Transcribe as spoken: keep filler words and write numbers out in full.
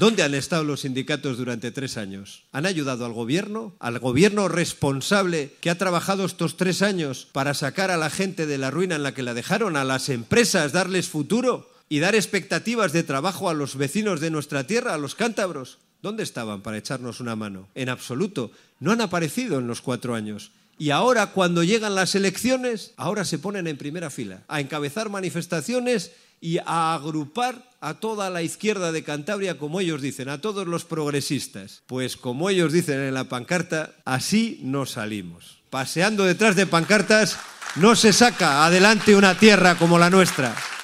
¿Dónde han estado los sindicatos durante tres años? ¿Han ayudado al gobierno? ¿Al gobierno responsable que ha trabajado estos tres años para sacar a la gente de la ruina en la que la dejaron, a las empresas, darles futuro y dar expectativas de trabajo a los vecinos de nuestra tierra, a los cántabros? ¿Dónde estaban para echarnos una mano? En absoluto. No han aparecido en los cuatro años. Y ahora, cuando llegan las elecciones, ahora se ponen en primera fila a encabezar manifestaciones y a agrupar a toda la izquierda de Cantabria, como ellos dicen, a todos los progresistas. Pues como ellos dicen en la pancarta, así no salimos. Paseando detrás de pancartas no se saca adelante una tierra como la nuestra.